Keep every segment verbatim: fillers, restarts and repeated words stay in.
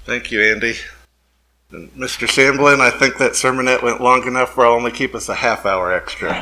Thank you, Andy. And Mister Shamblin, I think that sermonette went long enough where I'll only keep us a half hour extra.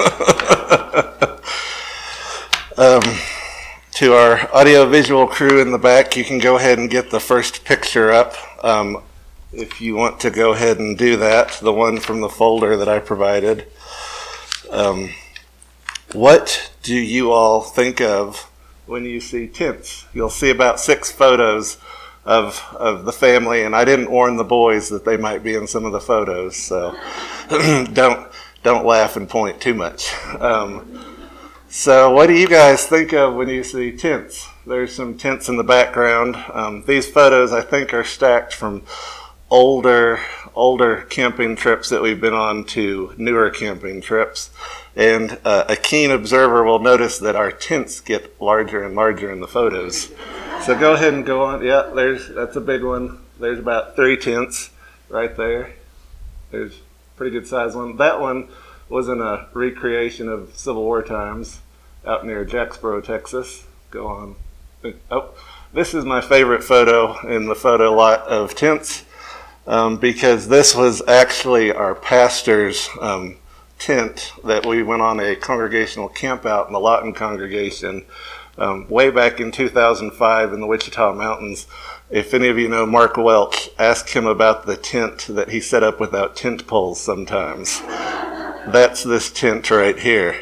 um, to our audiovisual crew in the back, you can go ahead and get the first picture up. Um, if you want to go ahead and do that, the one from the folder that I provided. Um, what do you all think of when you see tents? You'll see about six photos of of the family, and I didn't warn the boys that they might be in some of the photos, so don't don't laugh and point too much. Um, so what do you guys think of when you see tents? There's some tents in the background. Um, these photos, I think, are stacked from older older camping trips that we've been on to newer camping trips. And uh, a keen observer will notice that our tents get larger and larger in the photos. So go ahead and go on. Yeah, there's that's a big one. There's about three tents right there. There's a pretty good size one. That one was in a recreation of Civil War times out near Jacksboro, Texas. Go on. Oh, this is my favorite photo in the photo lot of tents um, because this was actually our pastor's um, tent that we went on a congregational camp out in the Lawton congregation um, way back in two thousand five in the Wichita Mountains. If any of you know Mark Welch, ask him about the tent that he set up without tent poles sometimes. That's this tent right here.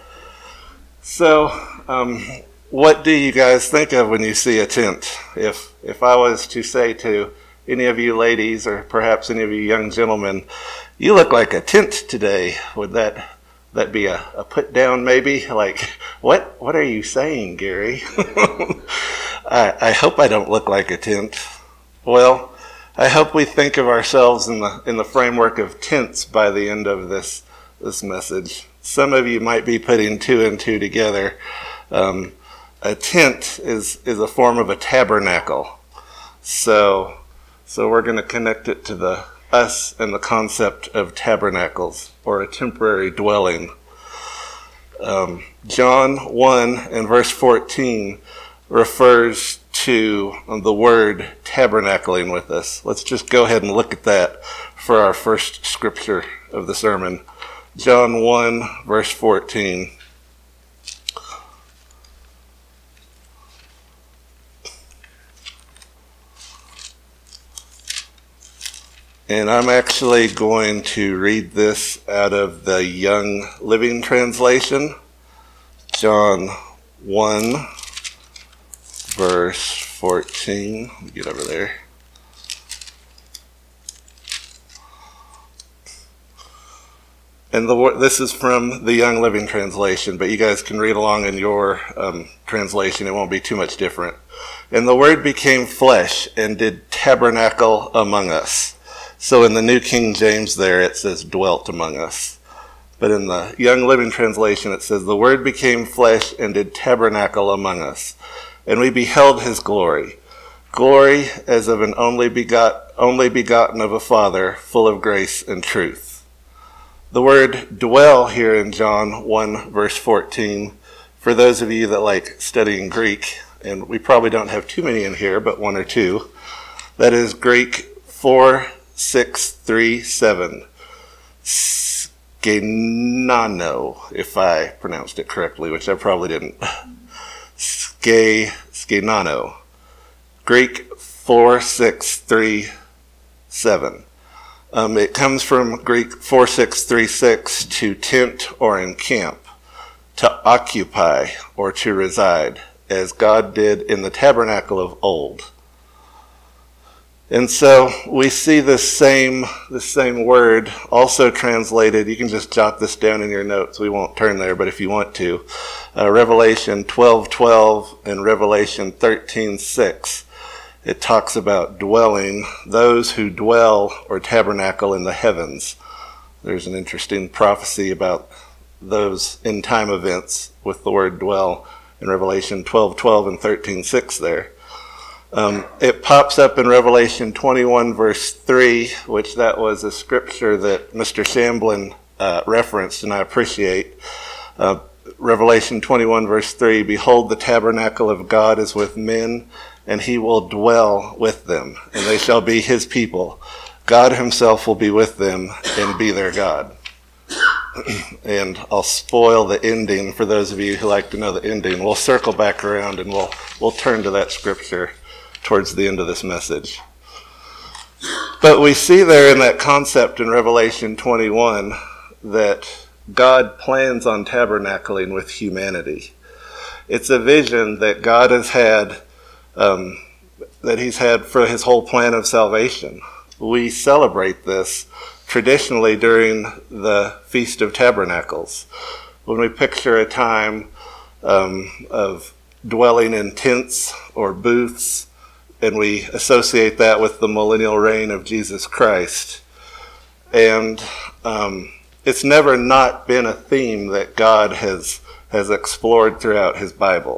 So, um, what do you guys think of when you see a tent? If if I was to say to any of you ladies, or perhaps any of you young gentlemen, you look like a tent today, would that that be a, a put down maybe? Like, what what are you saying, Gary? I, I hope I don't look like a tent. Well, I hope we think of ourselves in the in the framework of tents by the end of this this message. Some of you might be putting two and two together. Um, a tent is is a form of a tabernacle. So so we're going to connect it to the us and the concept of tabernacles, or a temporary dwelling. Um, John one and verse fourteen refers to the word tabernacling with us. Let's just go ahead and look at that for our first scripture of the sermon. John one verse fourteen. And I'm actually going to read this out of the Young Living Translation. John one, verse fourteen. Let me get over there. And the this is from the Young Living Translation, but you guys can read along in your um, translation. It won't be too much different. And the Word became flesh and did tabernacle among us. So in the New King James there, it says dwelt among us. But in the Young Living Translation, it says, the Word became flesh and did tabernacle among us. And we beheld his glory. Glory as of an only begot, only begotten of a Father, full of grace and truth. The word dwell here in John one, verse fourteen, for those of you that like studying Greek, and we probably don't have too many in here, but one or two, that is Greek four six three seven, skenano, if I pronounced it correctly, which I probably didn't. Ske, skenano. Greek four six three seven. Um, it comes from Greek four six three six, to tent or encamp, to occupy or to reside, as God did in the tabernacle of old. And so we see this same this same word also translated. You can just jot this down in your notes. We won't turn there, but if you want to, uh, Revelation twelve twelve and Revelation thirteen six. It talks about dwelling, those who dwell or tabernacle in the heavens. There's an interesting prophecy about those end time events with the word dwell in Revelation twelve twelve and thirteen six there. Um, it pops up in Revelation twenty-one, verse three, which that was a scripture that Mister Shamblin uh, referenced, and I appreciate. Uh, Revelation twenty-one, verse three, behold, the tabernacle of God is with men, and he will dwell with them, and they shall be his people. God himself will be with them and be their God. And I'll spoil the ending for those of you who like to know the ending. We'll circle back around and we'll we'll turn to that scripture towards the end of this message. But we see there in that concept in Revelation twenty-one that God plans on tabernacling with humanity. It's a vision that God has had, um, that he's had for his whole plan of salvation. We celebrate this traditionally during the Feast of Tabernacles, when we picture a time um, of dwelling in tents or booths, and we associate that with the millennial reign of Jesus Christ. And um, it's never not been a theme that God has, has explored throughout his Bible.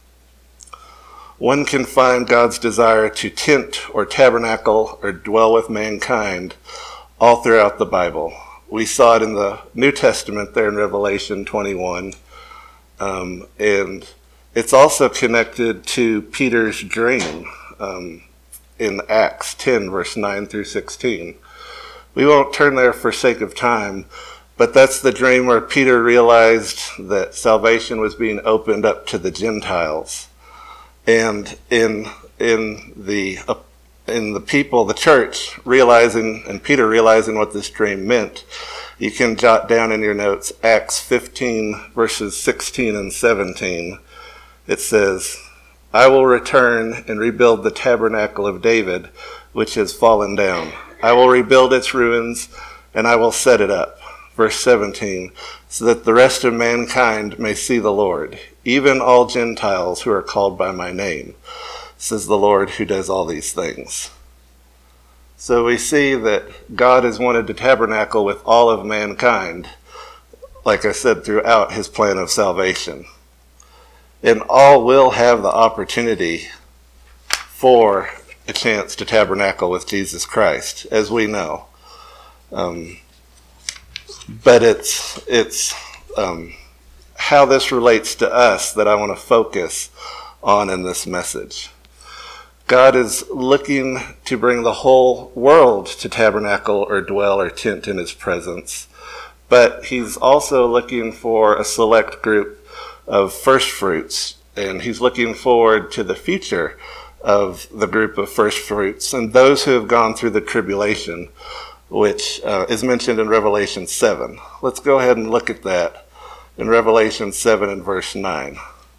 One can find God's desire to tent or tabernacle or dwell with mankind all throughout the Bible. We saw it in the New Testament there in Revelation twenty-one. Um, and it's also connected to Peter's dream um, in Acts ten, verse nine through sixteen. We won't turn there for sake of time, but that's the dream where Peter realized that salvation was being opened up to the Gentiles. And in in the uh, in the people, the church, realizing, and Peter realizing what this dream meant, you can jot down in your notes Acts fifteen, verses sixteen and seventeen. It says, I will return and rebuild the tabernacle of David, which has fallen down. I will rebuild its ruins, and I will set it up. Verse seventeen, so that the rest of mankind may see the Lord, even all Gentiles who are called by my name, says the Lord who does all these things. So we see that God has wanted to tabernacle with all of mankind, like I said, throughout his plan of salvation. And all will have the opportunity for a chance to tabernacle with Jesus Christ, as we know. Um, but it's it's um, how this relates to us that I want to focus on in this message. God is looking to bring the whole world to tabernacle or dwell or tent in his presence, but he's also looking for a select group of first fruits, and he's looking forward to the future of the group of first fruits and those who have gone through the tribulation, which uh, is mentioned in Revelation seven. Let's go ahead and look at that in Revelation seven and verse nine.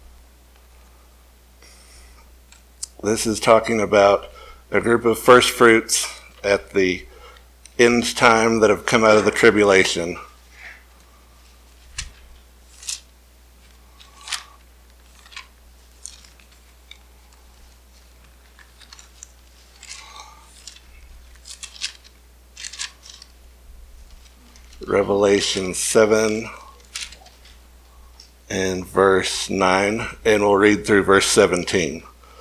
This is talking about a group of first fruits at the end time that have come out of the tribulation. Revelation seven and verse nine, and we'll read through verse seventeen.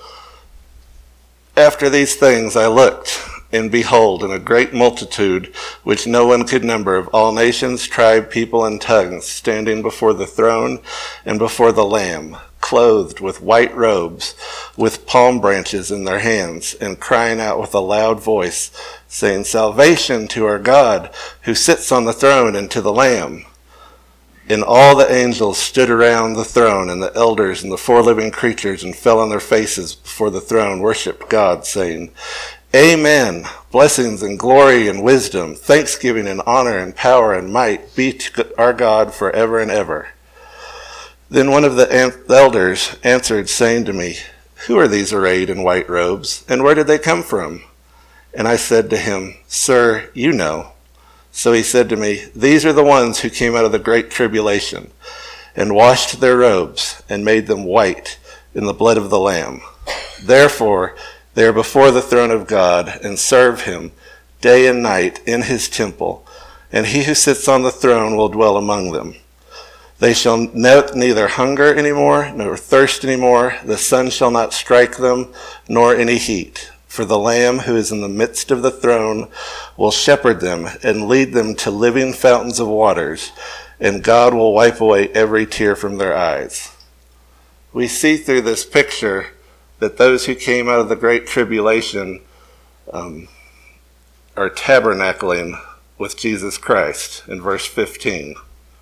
After these things I looked, and behold, and a great multitude, which no one could number, of all nations, tribe, people, and tongues, standing before the throne and before the Lamb, clothed with white robes, with palm branches in their hands, and crying out with a loud voice, saying, Salvation to our God, who sits on the throne, and to the Lamb. And all the angels stood around the throne, and the elders and the four living creatures, and fell on their faces before the throne, worshipped God, saying, Amen. Blessings and glory and wisdom, thanksgiving and honor and power and might be to our God forever and ever. Then one of the elders answered, saying to me, Who are these arrayed in white robes, and where did they come from? And I said to him, Sir, you know. So he said to me, These are the ones who came out of the great tribulation, and washed their robes, and made them white in the blood of the Lamb. Therefore they are before the throne of God, and serve him day and night in his temple, and he who sits on the throne will dwell among them. They shall ne- neither hunger any more, nor thirst any more. The sun shall not strike them, nor any heat. For the Lamb who is in the midst of the throne will shepherd them and lead them to living fountains of waters, and God will wipe away every tear from their eyes. We see through this picture that those who came out of the Great Tribulation um, are tabernacling with Jesus Christ in verse fifteen.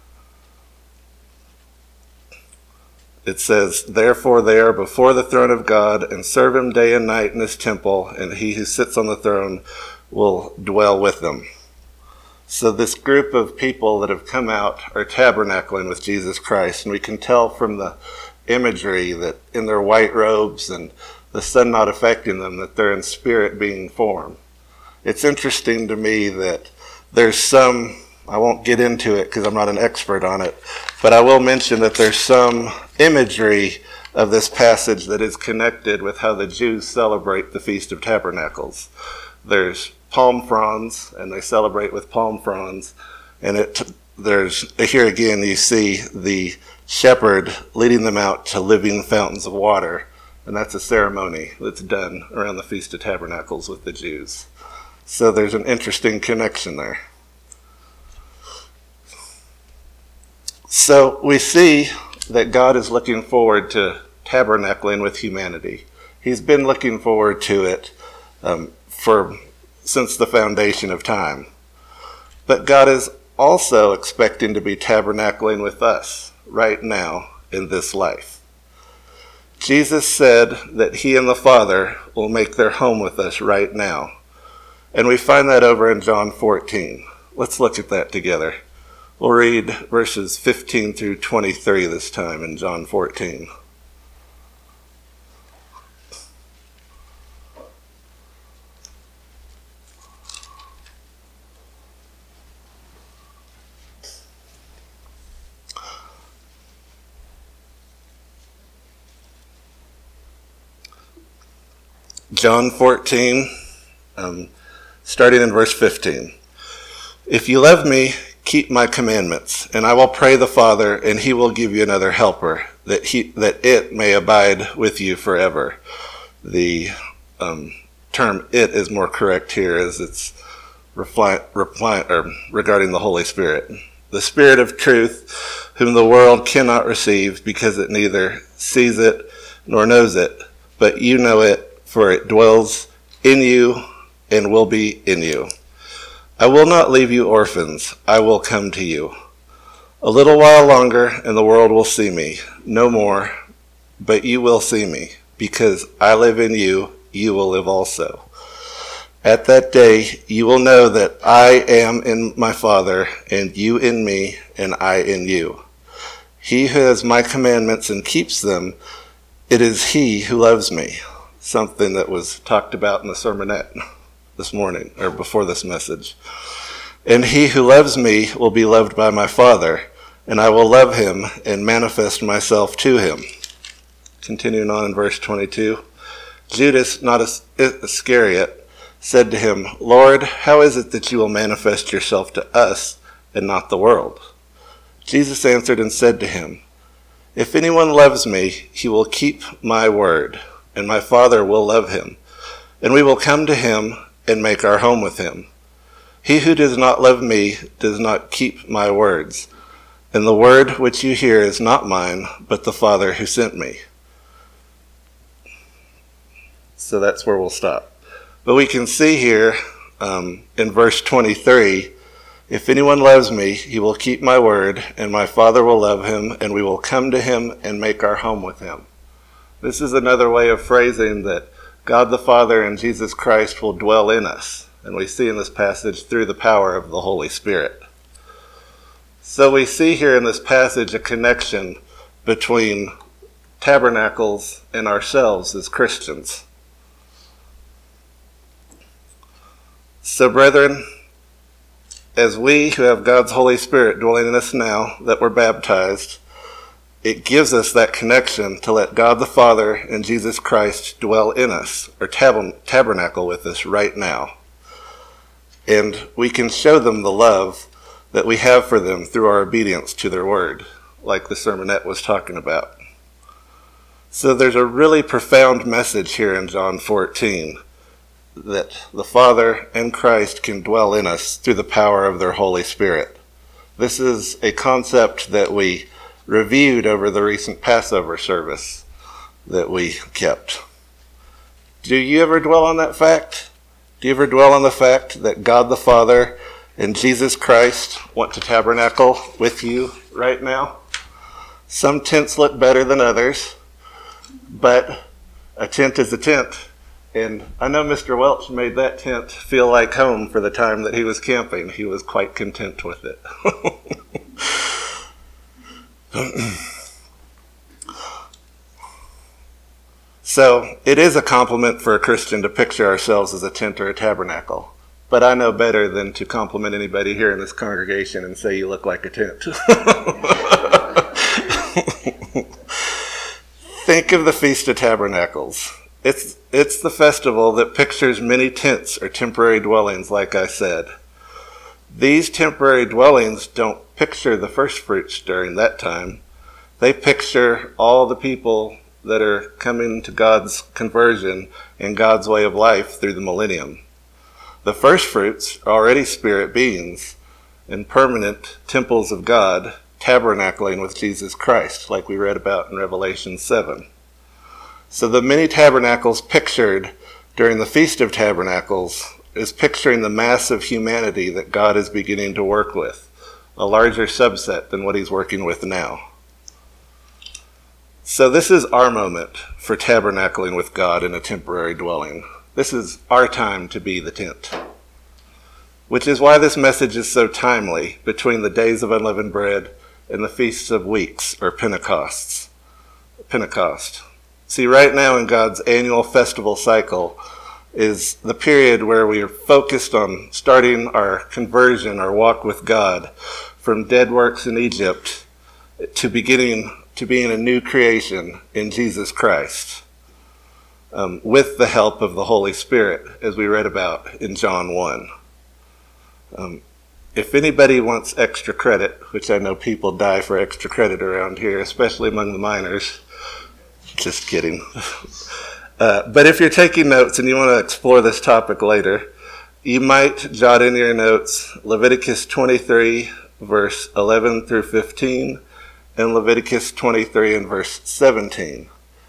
It says, "Therefore they are before the throne of God, and serve him day and night in his temple, and he who sits on the throne will dwell with them." So this group of people that have come out are tabernacling with Jesus Christ, and we can tell from the imagery that in their white robes and the sun not affecting them, that they're in spirit being formed. It's interesting to me that there's some, I won't get into it because I'm not an expert on it, but I will mention that there's some imagery of this passage that is connected with how the Jews celebrate the Feast of Tabernacles. There's palm fronds, and they celebrate with palm fronds, and it there's here again you see the shepherd leading them out to living fountains of water, and that's a ceremony that's done around the Feast of Tabernacles with the Jews. So there's an interesting connection there. So we see that God is looking forward to tabernacling with humanity. He's been looking forward to it um, for since the foundation of time. But God is also expecting to be tabernacling with us right now in this life. Jesus said that he and the Father will make their home with us right now. And we find that over in John fourteen. Let's look at that together. We'll read verses fifteen through twenty-three this time in John fourteen. John fourteen, um, starting in verse fifteen. "If you love me, keep my commandments, and I will pray the Father, and he will give you another helper, that he that it may abide with you forever." The um, term "it" is more correct here, as it's reply, reply, or regarding the Holy Spirit. "The Spirit of truth, whom the world cannot receive, because it neither sees it nor knows it, but you know it, for it dwells in you and will be in you. I will not leave you orphans, I will come to you. A little while longer, and the world will see me no more, but you will see me, because I live in you, you will live also. At that day you will know that I am in my Father, and you in me, and I in you. He who has my commandments and keeps them, it is he who loves me." Something that was talked about in the sermonette this morning, or before this message. "And he who loves me will be loved by my Father, and I will love him and manifest myself to him." Continuing on in verse twenty-two. "Judas, not Iscariot, said to him, 'Lord, how is it that you will manifest yourself to us and not the world?' Jesus answered and said to him, 'If anyone loves me, he will keep my word, and my Father will love him, and we will come to him and make our home with him. He who does not love me does not keep my words, and the word which you hear is not mine, but the Father who sent me.'" So that's where we'll stop. But we can see here um, in verse twenty-three, "If anyone loves me, he will keep my word, and my Father will love him, and we will come to him and make our home with him." This is another way of phrasing that God the Father and Jesus Christ will dwell in us. And we see in this passage through the power of the Holy Spirit. So we see here in this passage a connection between tabernacles and ourselves as Christians. So brethren, as we who have God's Holy Spirit dwelling in us now that we're baptized, it gives us that connection to let God the Father and Jesus Christ dwell in us, or tab- tabernacle with us right now. And we can show them the love that we have for them through our obedience to their word, like the sermonette was talking about. So there's a really profound message here in John fourteen, that the Father and Christ can dwell in us through the power of their Holy Spirit. This is a concept that we reviewed over the recent Passover service that we kept. Do you ever dwell on that fact? Do you ever dwell on the fact that God the Father and Jesus Christ want to tabernacle with you right now? Some tents look better than others, but a tent is a tent. And I know Mister Welch made that tent feel like home for the time that he was camping. He was quite content with it. So it is a compliment for a Christian to picture ourselves as a tent or a tabernacle. But I know better than to compliment anybody here in this congregation and say you look like a tent. Think of the Feast of Tabernacles. It's, it's the festival that pictures many tents or temporary dwellings, like I said. These temporary dwellings don't picture the first fruits during that time. They picture all the people that are coming to God's conversion and God's way of life through the millennium. The first fruits are already spirit beings in permanent temples of God, tabernacling with Jesus Christ, like we read about in Revelation seven. So the many tabernacles pictured during the Feast of Tabernacles is picturing the mass of humanity that God is beginning to work with, a larger subset than what he's working with now. So this is our moment for tabernacling with God in a temporary dwelling. This is our time to be the tent. Which is why this message is so timely between the days of unleavened bread and the feasts of weeks, or Pentecosts. Pentecost. See, right now in God's annual festival cycle is the period where we are focused on starting our conversion, our walk with God, from dead works in Egypt to beginning to being a new creation in Jesus Christ, um, with the help of the Holy Spirit, as we read about in John one. Um, if anybody wants extra credit, which I know people die for extra credit around here, especially among the minors, just kidding. uh, but if you're taking notes and you want to explore this topic later, you might jot in your notes Leviticus twenty-three, verse eleven through fifteen, and Leviticus twenty-three and verse seventeen.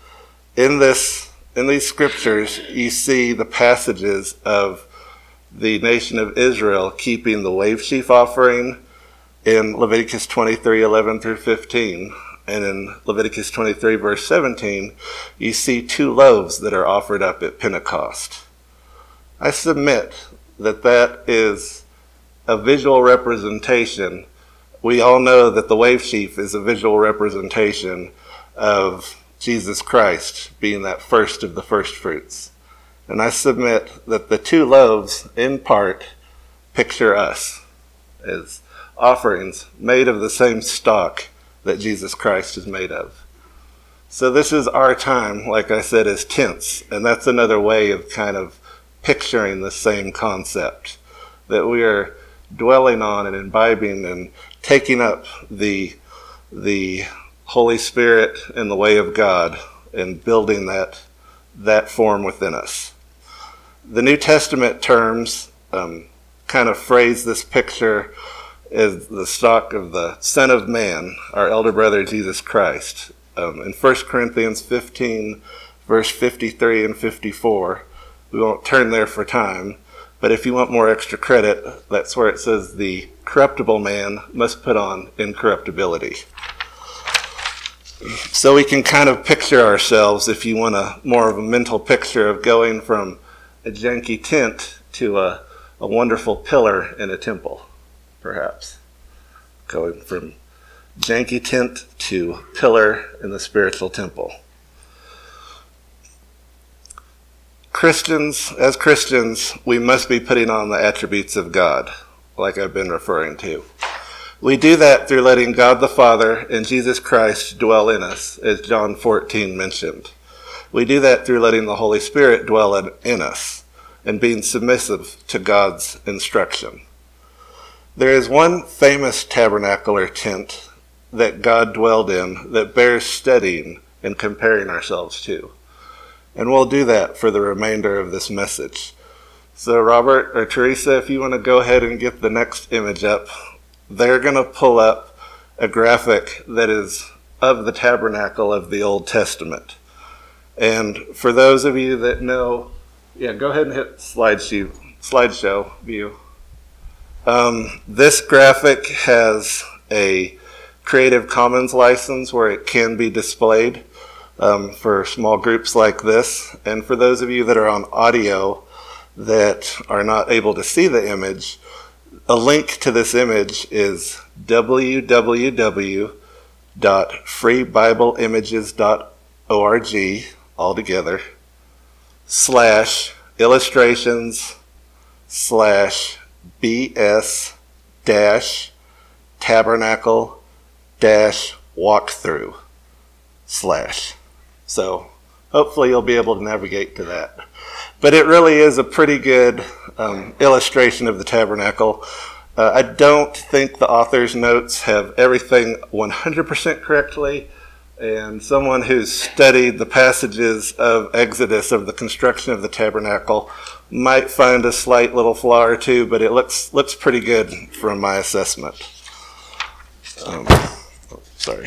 In this, in these scriptures, you see the passages of the nation of Israel keeping the wave sheaf offering in Leviticus twenty-three, eleven through fifteen. And in Leviticus twenty-three, verse seventeen, you see two loaves that are offered up at Pentecost. I submit that that is a visual representation. We all know that the wave sheaf is a visual representation of Jesus Christ being that first of the first fruits. And I submit that the two loaves, in part, picture us as offerings made of the same stock that Jesus Christ is made of. So this is our time, like I said, as tents. And that's another way of kind of picturing the same concept, that we are dwelling on and imbibing and taking up the the Holy Spirit and the way of God and building that that form within us. The New Testament terms um, kind of phrase this picture as the stock of the Son of Man, our elder brother Jesus Christ. Um, in First Corinthians fifteen, verse fifty-three and fifty-four, we won't turn there for time, but if you want more extra credit, that's where it says the corruptible man must put on incorruptibility. So we can kind of picture ourselves, if you want a more of a mental picture of going from a janky tent to a, a wonderful pillar in a temple, perhaps. Going from janky tent to pillar in the spiritual temple. Christians, as Christians, we must be putting on the attributes of God, like I've been referring to. We do that through letting God the Father and Jesus Christ dwell in us, as John fourteen mentioned. We do that through letting the Holy Spirit dwell in, in us and being submissive to God's instruction. There is one famous tabernacle or tent that God dwelled in that bears studying and comparing ourselves to. And we'll do that for the remainder of this message. So Robert or Teresa, if you want to go ahead and get the next image up, they're going to pull up a graphic that is of the tabernacle of the Old Testament. And for those of you that know, yeah, go ahead and hit slideshow, slideshow view. Um, this graphic has a Creative Commons license where it can be displayed um, for small groups like this. And for those of you that are on audio that are not able to see the image, a link to this image is w w w dot free bible images dot org, all together, slash illustrations slash bs dash tabernacle dash walkthrough slash. So hopefully you'll be able to navigate to that. But it really is a pretty good um, illustration of the tabernacle. Uh, I don't think the author's notes have everything one hundred percent correctly, and someone who's studied the passages of Exodus of the construction of the tabernacle might find a slight little flaw or two, but it looks looks pretty good from my assessment. Um, oh, sorry.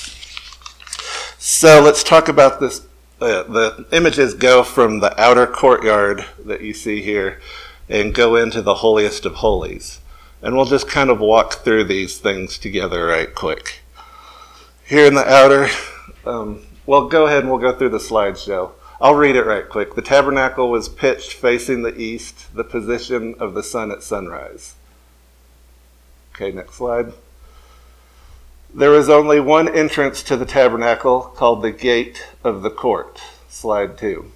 So let's talk about this. Uh, the images go from the outer courtyard that you see here and go into the holiest of holies. And we'll just kind of walk through these things together right quick. Here in the outer, um, well, go ahead and we'll go through the slideshow. I'll read it right quick. The tabernacle was pitched facing the east, the position of the sun at sunrise. Okay, next slide. There was only one entrance to the tabernacle called the gate of the court. Slide two.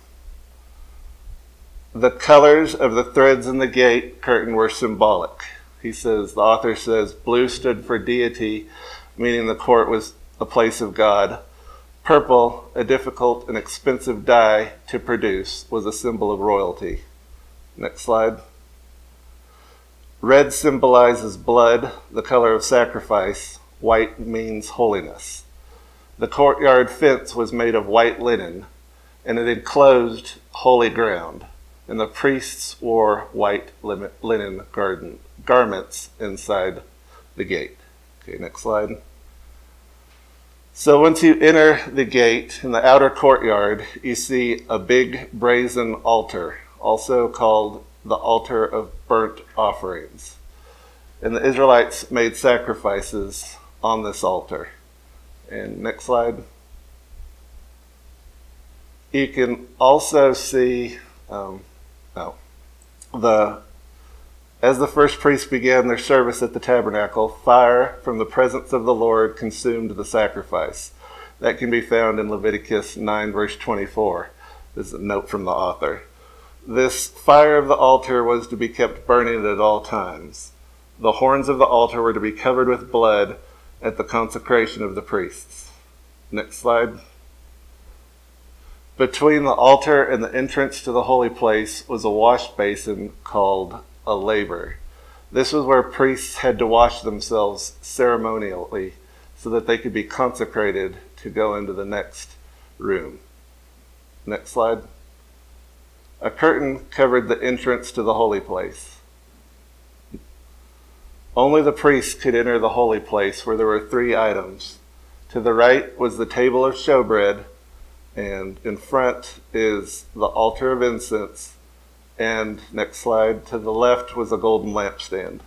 The colors of the threads in the gate curtain were symbolic. He says, the author says, blue stood for deity, meaning the court was a place of God. Purple, a difficult and expensive dye to produce, was a symbol of royalty. Next slide. Red symbolizes blood, the color of sacrifice. White means holiness. The courtyard fence was made of white linen, and it enclosed holy ground, and the priests wore white linen garden, garments inside the gate. Okay, next slide. So once you enter the gate in the outer courtyard, you see a big brazen altar, also called the altar of burnt offerings. And the Israelites made sacrifices on this altar. And next slide. You can also see, um, oh, the as the first priests began their service at the tabernacle, fire from the presence of the Lord consumed the sacrifice. That can be found in Leviticus nine, verse twenty-four. This is a note from the author. This fire of the altar was to be kept burning at all times. The horns of the altar were to be covered with blood at the consecration of the priests. Next slide. Between the altar and the entrance to the holy place was a wash basin called a laver. This was where priests had to wash themselves ceremonially so that they could be consecrated to go into the next room. Next slide. A curtain covered the entrance to the holy place. Only the priests could enter the holy place, where there were three items. To the right was the table of showbread, and in front is the altar of incense. And next slide, to the left was a golden lampstand.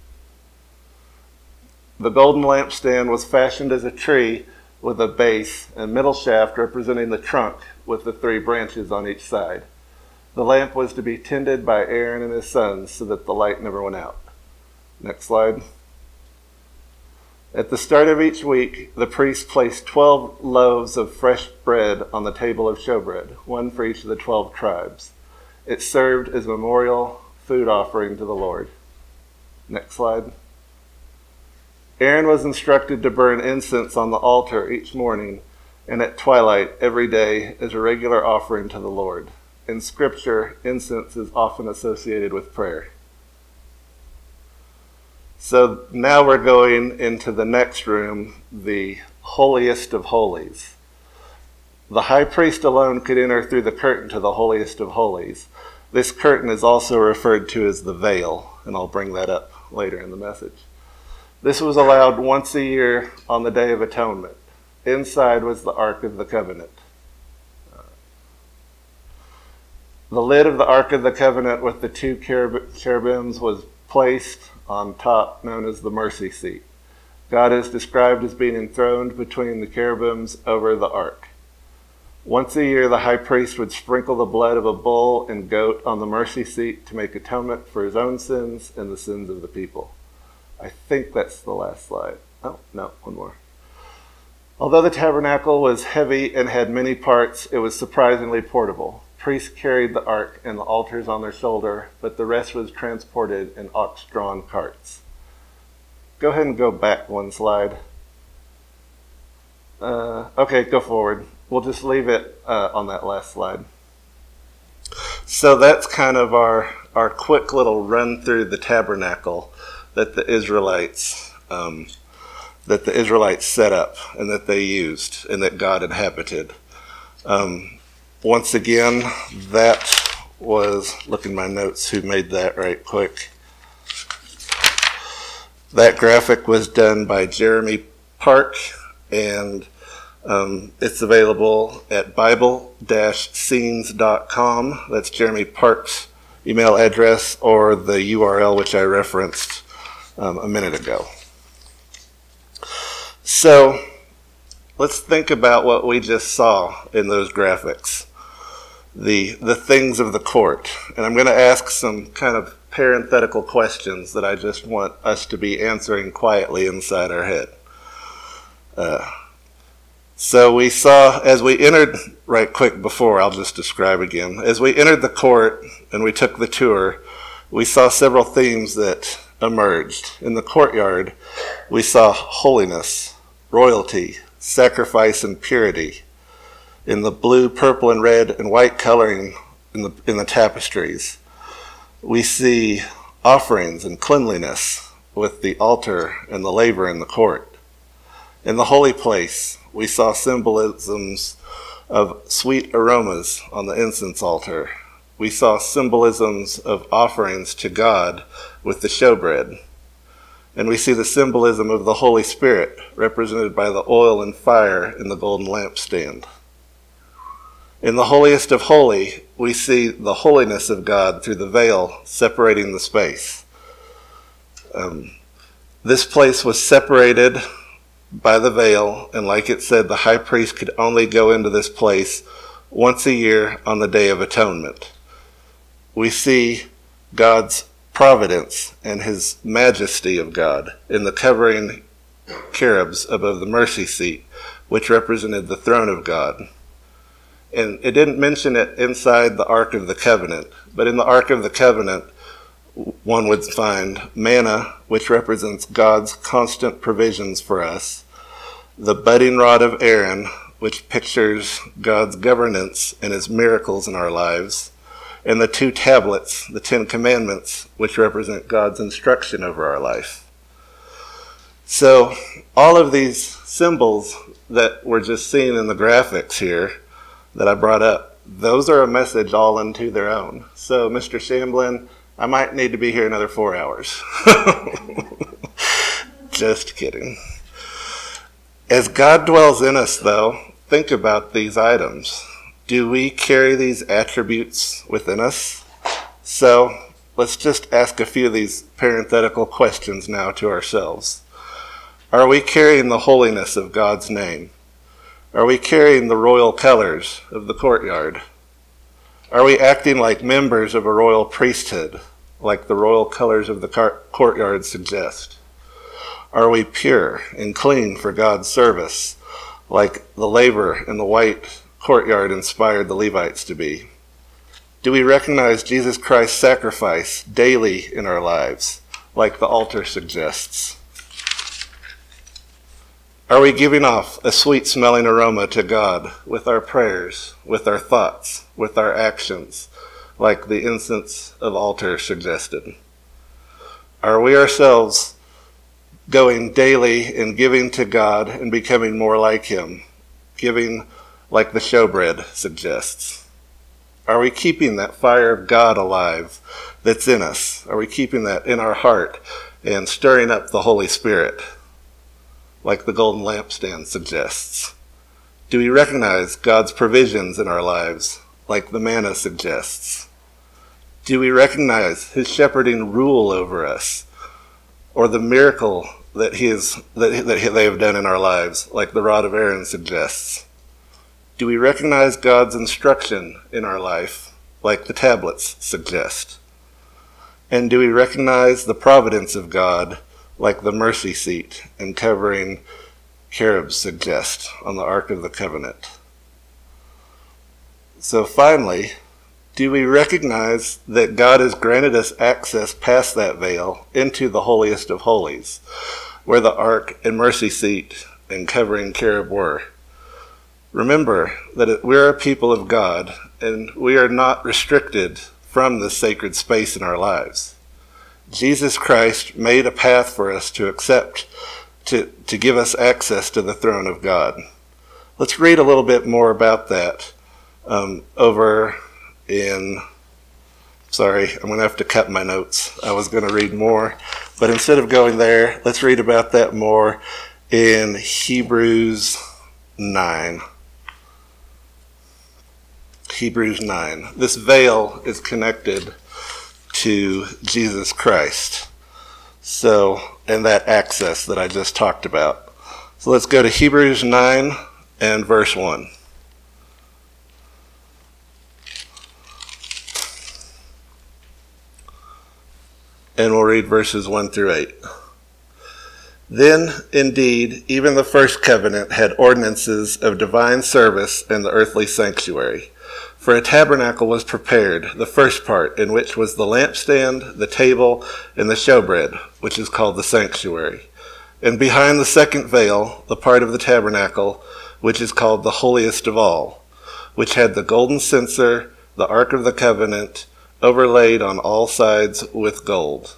The golden lampstand was fashioned as a tree with a base and middle shaft representing the trunk with the three branches on each side. The lamp was to be tended by Aaron and his sons so that the light never went out. Next slide. At the start of each week, the priest placed twelve loaves of fresh bread on the table of showbread, one for each of the twelve tribes. It served as a memorial food offering to the Lord. Next slide. Aaron was instructed to burn incense on the altar each morning and at twilight every day as a regular offering to the Lord. In Scripture, incense is often associated with prayer. So now we're going into the next room, the holiest of holies. The high priest alone could enter through the curtain to the holiest of holies. This curtain is also referred to as the veil, and I'll bring that up later in the message. This was allowed once a year on the Day of Atonement. Inside was the Ark of the Covenant. The lid of the Ark of the Covenant with the two cherub- cherubims was placed on top, known as the mercy seat. God is described as being enthroned between the cherubims over the ark. Once a year, the high priest would sprinkle the blood of a bull and goat on the mercy seat to make atonement for his own sins and the sins of the people. I think that's the last slide. Oh, no, one more. Although the tabernacle was heavy and had many parts, it was surprisingly portable. Priests carried the ark and the altars on their shoulder, but the rest was transported in ox-drawn carts. Go ahead and go back one slide. Uh, okay, go forward. We'll just leave it uh, on that last slide. So that's kind of our, our quick little run through the tabernacle that the Israelites um, that the Israelites set up and that they used and that God inhabited. Um, once again, that was, look in my notes who made that right quick. That graphic was done by Jeremy Park, and um, it's available at bible dash scenes dot com. That's Jeremy Park's email address, or the U R L which I referenced um, a minute ago. So let's think about what we just saw in those graphics, the the things of the court. And I'm going to ask some kind of parenthetical questions that I just want us to be answering quietly inside our head. Uh, so we saw, as we entered, right quick before, I'll just describe again. As we entered the court and we took the tour, we saw several themes that emerged. In the courtyard, we saw holiness, royalty, sacrifice, and purity. In the blue, purple, and red and white coloring in the in the tapestries, we see offerings and cleanliness with the altar and the laver in the court. In the holy place, we saw symbolisms of sweet aromas on the incense altar. We saw symbolisms of offerings to God with the showbread. And we see the symbolism of the Holy Spirit represented by the oil and fire in the golden lampstand. In the holiest of holy, we see the holiness of God through the veil separating the space. Um, this place was separated by the veil, and like it said, the high priest could only go into this place once a year on the Day of Atonement. We see God's providence and his majesty of God in the covering cherubs above the mercy seat, which represented the throne of God. And it didn't mention it inside the Ark of the Covenant, but in the Ark of the Covenant, one would find manna, which represents God's constant provisions for us, the budding rod of Aaron, which pictures God's governance and his miracles in our lives, and the two tablets, the Ten Commandments, which represent God's instruction over our life. So all of these symbols that we're just seeing in the graphics here that I brought up, those are a message all unto their own. So Mister Shamblin, I might need to be here another four hours. Just kidding. As God dwells in us, though, think about these items. Do we carry these attributes within us? So let's just ask a few of these parenthetical questions now to ourselves. Are we carrying the holiness of God's name? Are we carrying the royal colors of the courtyard? Are we acting like members of a royal priesthood, like the royal colors of the car- courtyard suggest? Are we pure and clean for God's service, like the laver in the white courtyard inspired the Levites to be? Do we recognize Jesus Christ's sacrifice daily in our lives, like the altar suggests? Are we giving off a sweet-smelling aroma to God with our prayers, with our thoughts, with our actions, like the incense of altar suggested? Are we ourselves going daily and giving to God and becoming more like him, giving like the showbread suggests? Are we keeping that fire of God alive that's in us? Are we keeping that in our heart and stirring up the Holy Spirit, like the golden lampstand suggests? Do we recognize God's provisions in our lives, like the manna suggests? Do we recognize his shepherding rule over us, or the miracle that he is that, that they have done in our lives, like the rod of Aaron suggests? Do we recognize God's instruction in our life, like the tablets suggest? And do we recognize the providence of God, like the mercy seat and covering cherubs suggest on the Ark of the Covenant? So finally, do we recognize that God has granted us access past that veil into the holiest of holies, where the Ark and mercy seat and covering cherub were? Remember that we're a people of God, and we are not restricted from this sacred space in our lives. Jesus Christ made a path for us to accept, to, to give us access to the throne of God. Let's read a little bit more about that um, over in, sorry, I'm going to have to cut my notes. I was going to read more, but instead of going there, let's read about that more in Hebrews nine. Hebrews nine. This veil is connected to Jesus Christ. So, and that access that I just talked about. So let's go to Hebrews nine and verse one. And we'll read verses one through eight. Then, indeed, even the first covenant had ordinances of divine service in the earthly sanctuary. For a tabernacle was prepared, the first part, in which was the lampstand, the table, and the showbread, which is called the sanctuary. And behind the second veil, the part of the tabernacle, which is called the holiest of all, which had the golden censer, the ark of the covenant, overlaid on all sides with gold,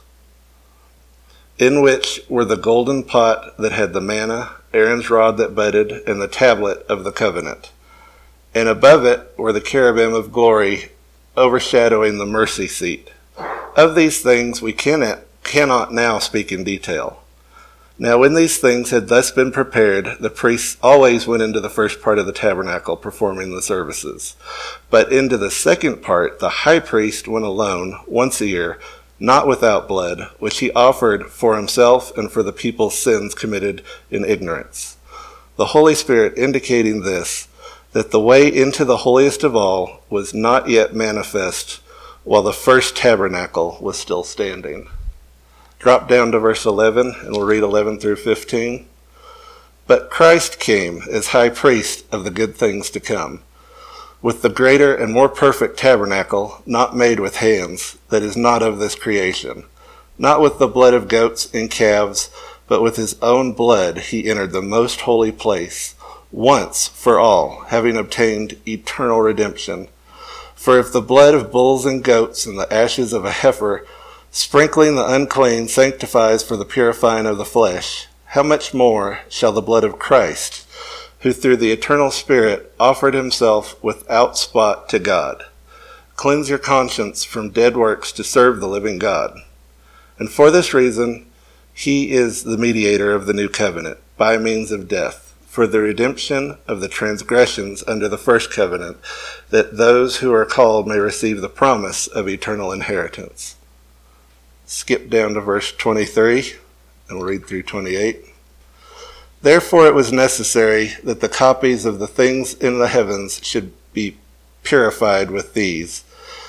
in which were the golden pot that had the manna, Aaron's rod that budded, and the tablet of the covenant. And above it were the cherubim of glory overshadowing the mercy seat. Of these things we cannot, cannot now speak in detail. Now when these things had thus been prepared, the priests always went into the first part of the tabernacle performing the services. But into the second part the high priest went alone once a year, not without blood, which he offered for himself and for the people's sins committed in ignorance. The Holy Spirit indicating this, that the way into the holiest of all was not yet manifest while the first tabernacle was still standing. Drop down to verse eleven, and we'll read eleven through fifteen. But Christ came as high priest of the good things to come, with the greater and more perfect tabernacle, not made with hands, that is not of this creation. Not with the blood of goats and calves, but with his own blood he entered the most holy place, once for all, having obtained eternal redemption. For if the blood of bulls and goats and the ashes of a heifer, sprinkling the unclean, sanctifies for the purifying of the flesh, how much more shall the blood of Christ, who through the eternal Spirit offered himself without spot to God, cleanse your conscience from dead works to serve the living God? And for this reason he is the mediator of the new covenant, by means of death, for the redemption of the transgressions under the first covenant, that those who are called may receive the promise of eternal inheritance. Skip down to verse twenty-three, and we'll read through twenty-eight. Therefore it was necessary that the copies of the things in the heavens should be purified with these,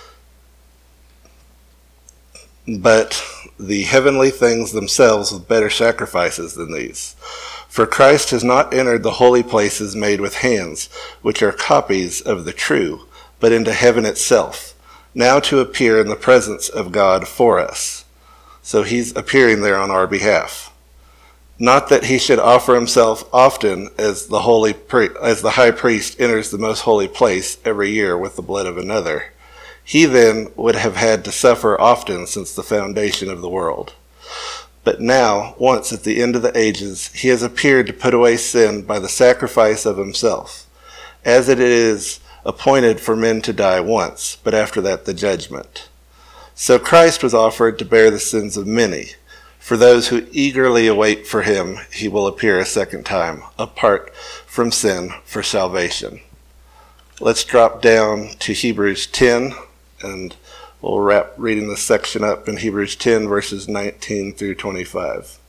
but the heavenly things themselves with better sacrifices than these. For Christ has not entered the holy places made with hands, which are copies of the true, but into heaven itself, now to appear in the presence of God for us. So he's appearing there on our behalf. Not that he should offer himself often as the holy pri- as the high priest enters the most holy place every year with the blood of another. He then would have had to suffer often since the foundation of the world. But now, once at the end of the ages, he has appeared to put away sin by the sacrifice of himself, as it is appointed for men to die once, but after that the judgment. So Christ was offered to bear the sins of many. For those who eagerly await for him, he will appear a second time, apart from sin, for salvation. Let's drop down to Hebrews ten, and we'll wrap reading this section up in Hebrews ten, verses nineteen through twenty-five.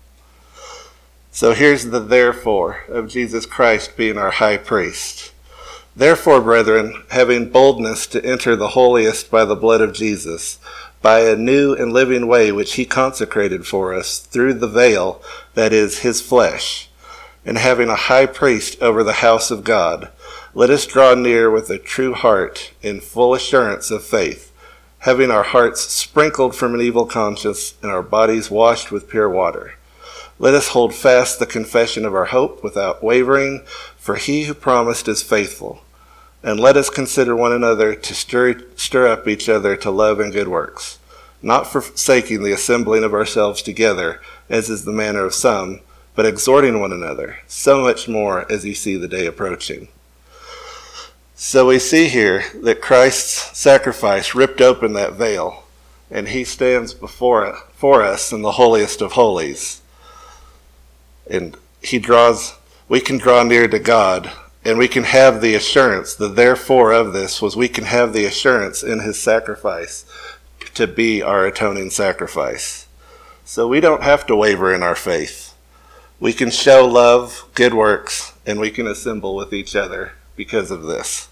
So here's the therefore of Jesus Christ being our high priest. Therefore, brethren, having boldness to enter the holiest by the blood of Jesus, by a new and living way which he consecrated for us through the veil, that is, his flesh, and having a high priest over the house of God, let us draw near with a true heart in full assurance of faith, having our hearts sprinkled from an evil conscience and our bodies washed with pure water. Let us hold fast the confession of our hope without wavering, for he who promised is faithful. And let us consider one another to stir, stir up each other to love and good works, not forsaking the assembling of ourselves together, as is the manner of some, but exhorting one another, so much more as you see the day approaching. So we see here that Christ's sacrifice ripped open that veil, and he stands before for us in the holiest of holies. And he draws, we can draw near to God, and we can have the assurance, the therefore of this was we can have the assurance in his sacrifice to be our atoning sacrifice. So we don't have to waver in our faith. We can show love, good works, and we can assemble with each other because of this.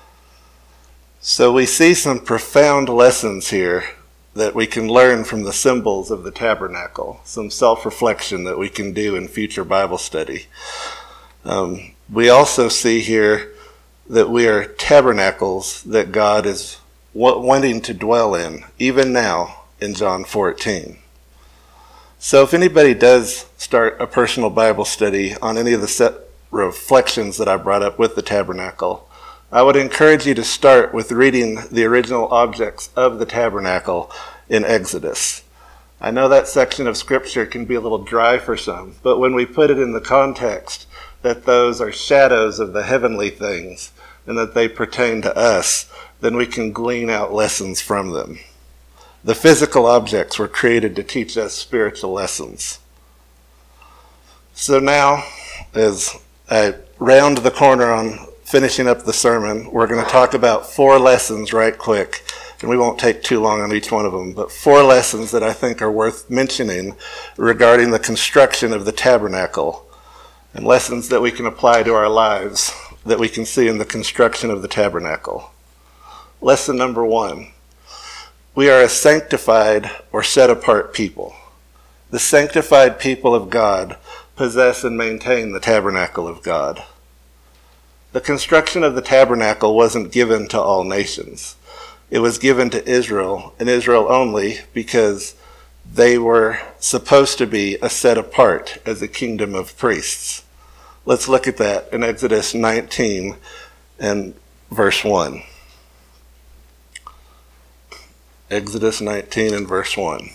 So we see some profound lessons here that we can learn from the symbols of the tabernacle, some self-reflection that we can do in future Bible study. Um, we also see here that we are tabernacles that God is w- wanting to dwell in, even now in John fourteen. So if anybody does start a personal Bible study on any of the set reflections that I brought up with the tabernacle, I would encourage you to start with reading the original objects of the tabernacle in Exodus. I know that section of scripture can be a little dry for some, but when we put it in the context that those are shadows of the heavenly things and that they pertain to us, then we can glean out lessons from them. The physical objects were created to teach us spiritual lessons. So now, as I round the corner on finishing up the sermon, we're going to talk about four lessons right quick, and we won't take too long on each one of them, but four lessons that I think are worth mentioning regarding the construction of the tabernacle, and lessons that we can apply to our lives that we can see in the construction of the tabernacle. Lesson number one, we are a sanctified or set apart people. The sanctified people of God possess and maintain the tabernacle of God. The construction of the tabernacle wasn't given to all nations. It was given to Israel, and Israel only, because they were supposed to be a set apart as a kingdom of priests. Let's look at that in Exodus nineteen and verse one. Exodus nineteen and verse one.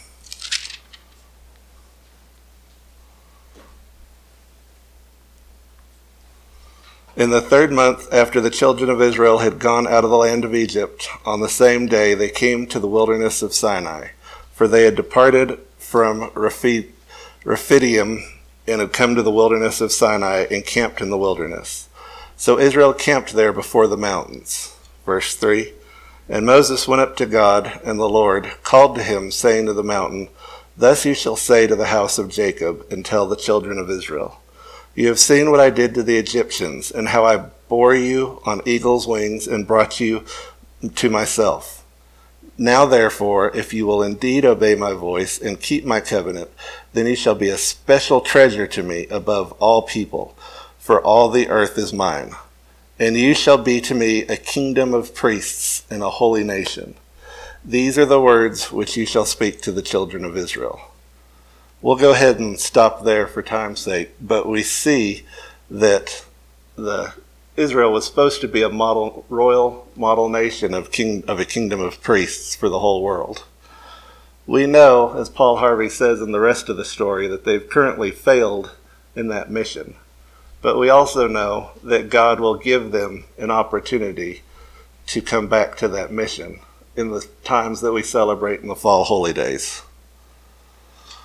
In the third month after the children of Israel had gone out of the land of Egypt, on the same day they came to the wilderness of Sinai, for they had departed from Rephidim and had come to the wilderness of Sinai and camped in the wilderness. So Israel camped there before the mountains. Verse three, and Moses went up to God, and the Lord called to him, saying to the mountain, thus you shall say to the house of Jacob, and tell the children of Israel, you have seen what I did to the Egyptians, and how I bore you on eagle's wings and brought you to myself. Now therefore, if you will indeed obey my voice and keep my covenant, then you shall be a special treasure to me above all people, for all the earth is mine. And you shall be to me a kingdom of priests and a holy nation. These are the words which you shall speak to the children of Israel. We'll go ahead and stop there for time's sake, but we see that the Israel was supposed to be a model, royal model nation of king of a kingdom of priests for the whole world. We know, as Paul Harvey says in the rest of the story, that they've currently failed in that mission. But we also know that God will give them an opportunity to come back to that mission in the times that we celebrate in the fall holy days.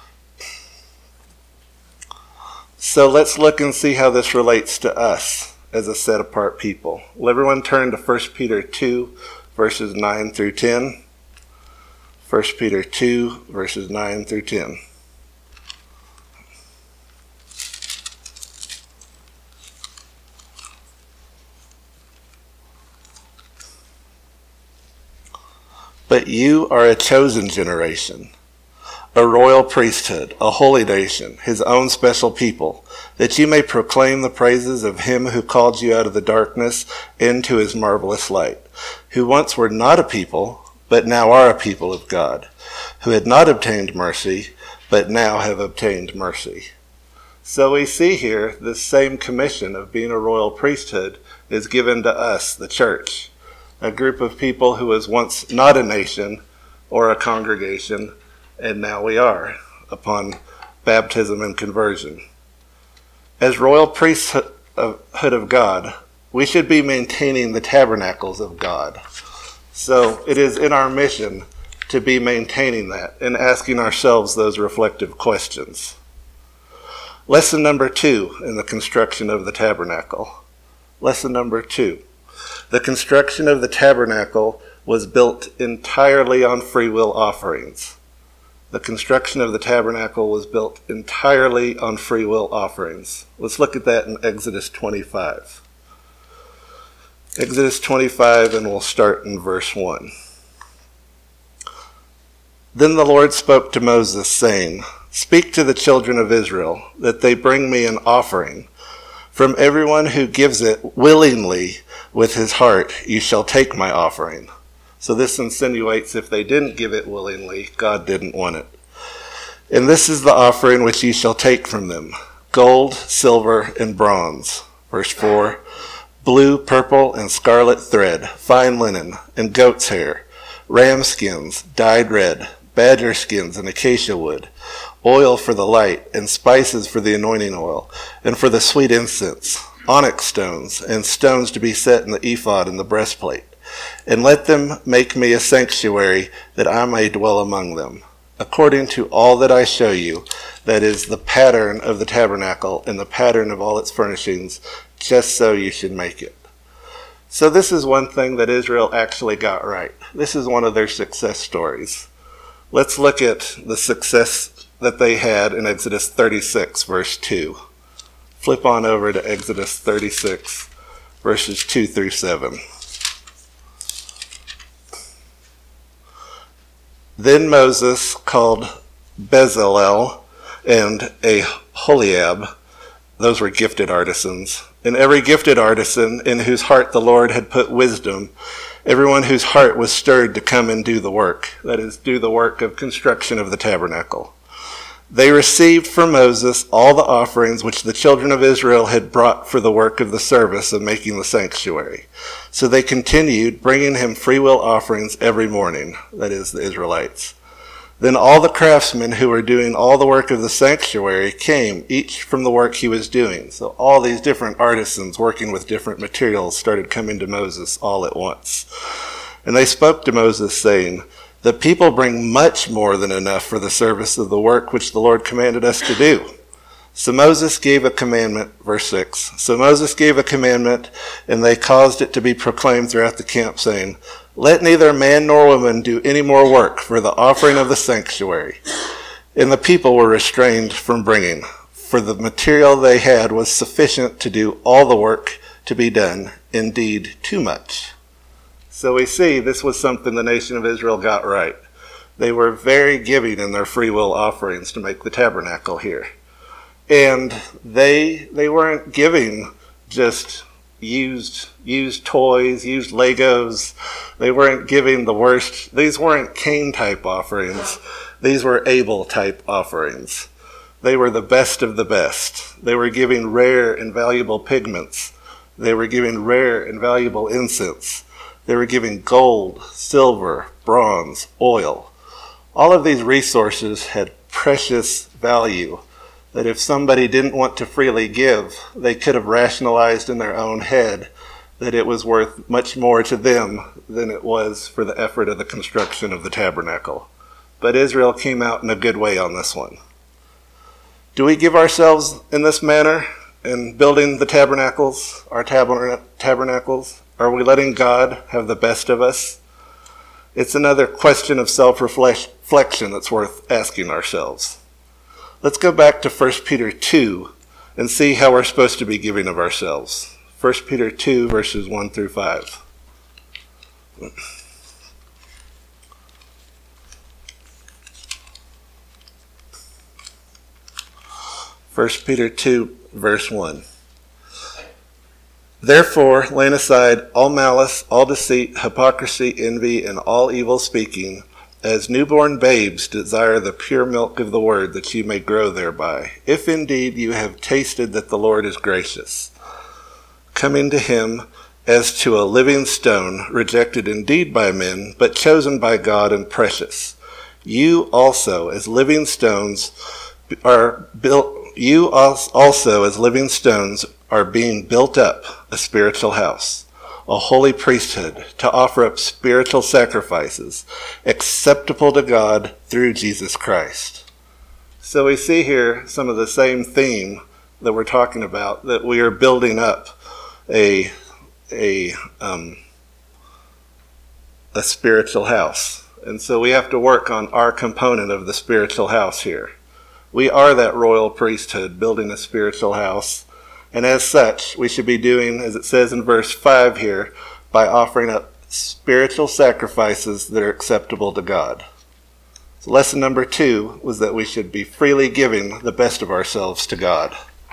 So let's look and see how this relates to us as a set-apart people. Will everyone turn to First Peter two, verses nine through ten? First Peter two, verses nine through ten. But you are a chosen generation, a royal priesthood, a holy nation, his own special people, that you may proclaim the praises of him who called you out of the darkness into his marvelous light, who once were not a people, but now are a people of God, who had not obtained mercy, but now have obtained mercy. So we see here this same commission of being a royal priesthood is given to us, the church, a group of people who was once not a nation or a congregation, and now we are, upon baptism and conversion. As royal priesthood of God, we should be maintaining the tabernacles of God. So it is in our mission to be maintaining that and asking ourselves those reflective questions. Lesson number two in the construction of the tabernacle. Lesson number two. The construction of the tabernacle was built entirely on free will offerings. The construction of the tabernacle was built entirely on free will offerings. Let's look at that in Exodus twenty-five. Exodus twenty-five, and we'll start in verse one. Then the Lord spoke to Moses, saying, "Speak to the children of Israel, that they bring me an offering. From everyone who gives it willingly with his heart, you shall take my offering." So this insinuates if they didn't give it willingly, God didn't want it. "And this is the offering which you shall take from them: gold, silver, and bronze." Verse four, "Blue, purple, and scarlet thread, fine linen, and goat's hair, ram skins, dyed red, badger skins, and acacia wood, oil for the light, and spices for the anointing oil, and for the sweet incense, onyx stones, and stones to be set in the ephod and the breastplate. And let them make me a sanctuary, that I may dwell among them, according to all that I show you, that is the pattern of the tabernacle and the pattern of all its furnishings, just so you should make it." So this is one thing that Israel actually got right. This is one of their success stories. Let's look at the success that they had in Exodus thirty-six, verse two. Flip on over to Exodus thirty-six, verses two through seven. "Then Moses called Bezalel and Aholiab," those were gifted artisans, "and every gifted artisan in whose heart the Lord had put wisdom, everyone whose heart was stirred to come and do the work," that is, do the work of construction of the tabernacle. "They received from Moses all the offerings which the children of Israel had brought for the work of the service of making the sanctuary. So they continued, bringing him freewill offerings every morning," that is, the Israelites. "Then all the craftsmen who were doing all the work of the sanctuary came, each from the work he was doing." So all these different artisans working with different materials started coming to Moses all at once. "And they spoke to Moses, saying, 'The people bring much more than enough for the service of the work which the Lord commanded us to do.' So Moses gave a commandment," verse six, "So Moses gave a commandment, and they caused it to be proclaimed throughout the camp, saying, 'Let neither man nor woman do any more work for the offering of the sanctuary.' And the people were restrained from bringing, for the material they had was sufficient to do all the work to be done, indeed too much." So we see this was something the nation of Israel got right. They were very giving in their free will offerings to make the tabernacle here. And they they weren't giving just used used toys, used Legos. They weren't giving the worst. These weren't Cain type offerings. These were Abel type offerings. They were the best of the best. They were giving rare and valuable pigments. They were giving rare and valuable incense. They were giving gold, silver, bronze, oil. All of these resources had precious value that if somebody didn't want to freely give, they could have rationalized in their own head that it was worth much more to them than it was for the effort of the construction of the tabernacle. But Israel came out in a good way on this one. Do we give ourselves in this manner in building the tabernacles, our taberna- tabernacles? Are we letting God have the best of us? It's another question of self-reflection that's worth asking ourselves. Let's go back to First Peter two and see how we're supposed to be giving of ourselves. First Peter two, verses one through five. First Peter two, verse one. Therefore, laying aside all malice, all deceit, hypocrisy, envy, and all evil speaking, as newborn babes desire the pure milk of the word, that you may grow thereby, if indeed you have tasted that the Lord is gracious. Coming to him as to a living stone, rejected indeed by men, but chosen by God and precious. You also, as living stones, are built. You also, as living stones, are being built up a spiritual house, a holy priesthood, to offer up spiritual sacrifices acceptable to God through Jesus Christ. So we see here some of the same theme that we're talking about, that we are building up a a um, a spiritual house. And so we have to work on our component of the spiritual house here. We are that royal priesthood building a spiritual house. And as such, we should be doing, as it says in verse five here, by offering up spiritual sacrifices that are acceptable to God. So lesson number two was that we should be freely giving the best of ourselves to God.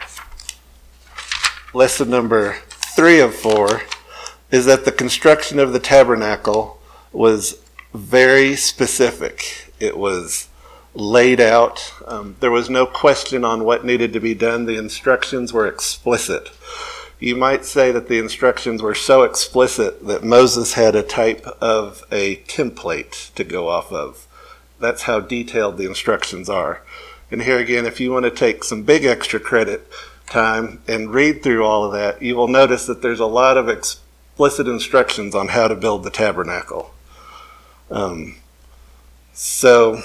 Lesson number three of four is that the construction of the tabernacle was very specific. It was laid out. Um, there was no question on what needed to be done. The instructions were explicit. You might say that the instructions were so explicit that Moses had a type of a template to go off of. That's how detailed the instructions are. And here again, if you want to take some big extra credit time and read through all of that, you will notice that there's a lot of explicit instructions on how to build the tabernacle. Um, so...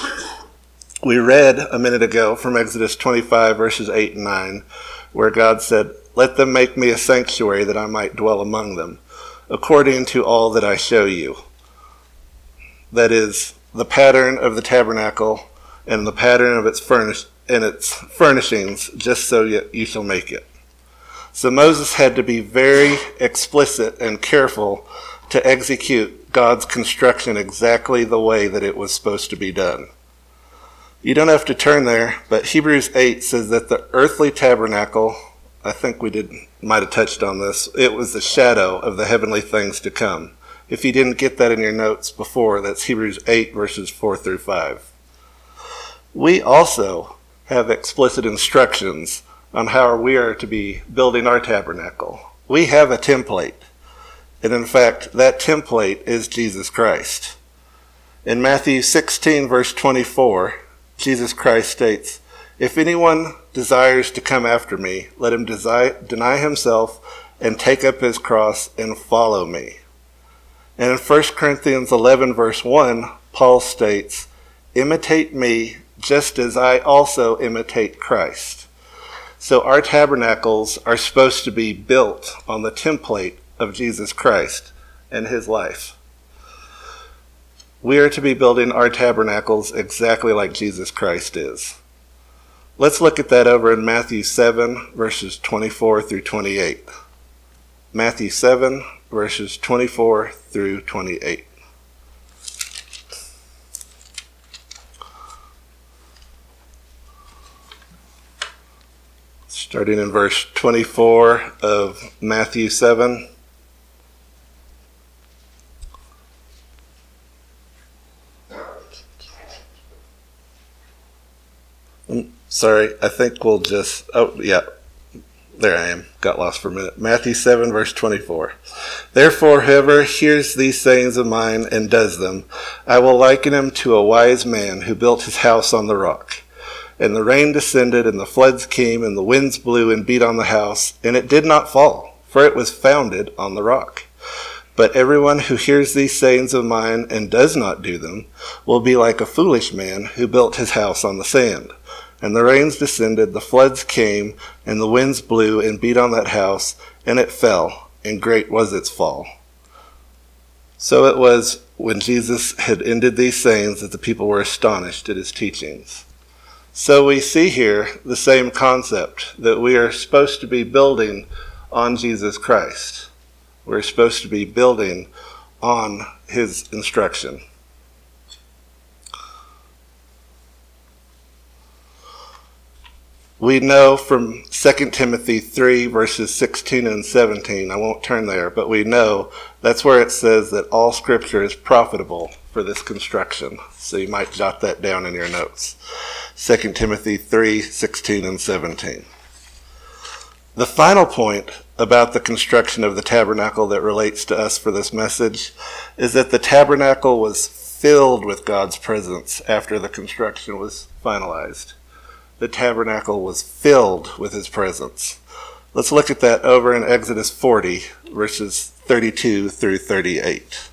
We read a minute ago from Exodus twenty-five, verses eight and nine, where God said, "Let them make me a sanctuary that I might dwell among them, according to all that I show you." That is the pattern of the tabernacle and the pattern of its furnish and its furnishings, just so you, you shall make it. So Moses had to be very explicit and careful to execute God's construction exactly the way that it was supposed to be done. You don't have to turn there, but Hebrews eight says that the earthly tabernacle, I think we did might have touched on this, it was the shadow of the heavenly things to come. If you didn't get that in your notes before, that's Hebrews eight, verses four through five. We also have explicit instructions on how we are to be building our tabernacle. We have a template, and in fact, that template is Jesus Christ. In Matthew sixteen, verse twenty-four, Jesus Christ states, "If anyone desires to come after me, let him desi- deny himself and take up his cross and follow me." And in First Corinthians eleven, verse one, Paul states, "Imitate me just as I also imitate Christ." So our tabernacles are supposed to be built on the template of Jesus Christ and his life. We are to be building our tabernacles exactly like Jesus Christ is. Let's look at that over in Matthew seven, verses twenty-four through twenty-eight. Matthew seven, verses twenty-four through twenty-eight. Starting in verse twenty-four of Matthew seven. Sorry, I think we'll just, oh yeah, there I am, got lost for a minute. Matthew seven, verse twenty-four. "Therefore, whoever hears these sayings of mine and does them, I will liken him to a wise man who built his house on the rock. And the rain descended, and the floods came, and the winds blew and beat on the house, and it did not fall, for it was founded on the rock. But everyone who hears these sayings of mine and does not do them will be like a foolish man who built his house on the sand. And the rains descended, the floods came, and the winds blew and beat on that house, and it fell, and great was its fall. So it was when Jesus had ended these sayings that the people were astonished at his teachings. So we see here the same concept, that we are supposed to be building on Jesus Christ. We're supposed to be building on his instruction. We know from Second Timothy three, verses sixteen and seventeen, I won't turn there, but we know that's where it says that all Scripture is profitable for this construction. So you might jot that down in your notes. Second Timothy three, sixteen and seventeen. The final point about the construction of the tabernacle that relates to us for this message is that the tabernacle was filled with God's presence after the construction was finalized. The tabernacle was filled with his presence. Let's look at that over in Exodus forty, verses thirty-two through thirty-eight.